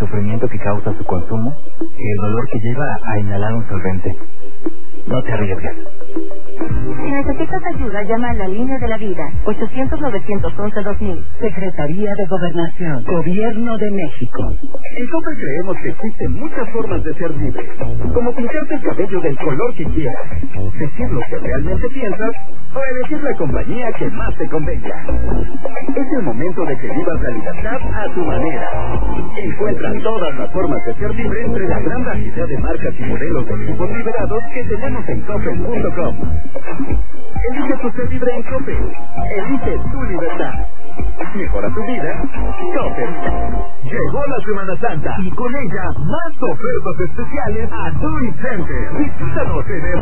sufrimiento que causa su consumo que el dolor que lleva a inhalar un solvente. No te arriesgues. Si necesitas ayuda, llama a la línea de la vida, 800-911-2000. Secretaría de Gobernación, Gobierno de México. En Coppel creemos que existen muchas formas de ser libre, como pintarte el cabello del color que quieras, decir lo que realmente piensas o elegir la compañía que más te convenga. Es el momento de que vivas la libertad a tu manera. Encuentra todas las formas de ser libre entre la gran variedad de marcas y modelos de equipos liberados que tenemos en Coppel.com. Elige tu ser libre en Coppel. Elige tu libertad. Mejora tu vida. Coppel. Llegó la Semana Santa y con ella más ofertas especiales a Duni Center. Visítanos en el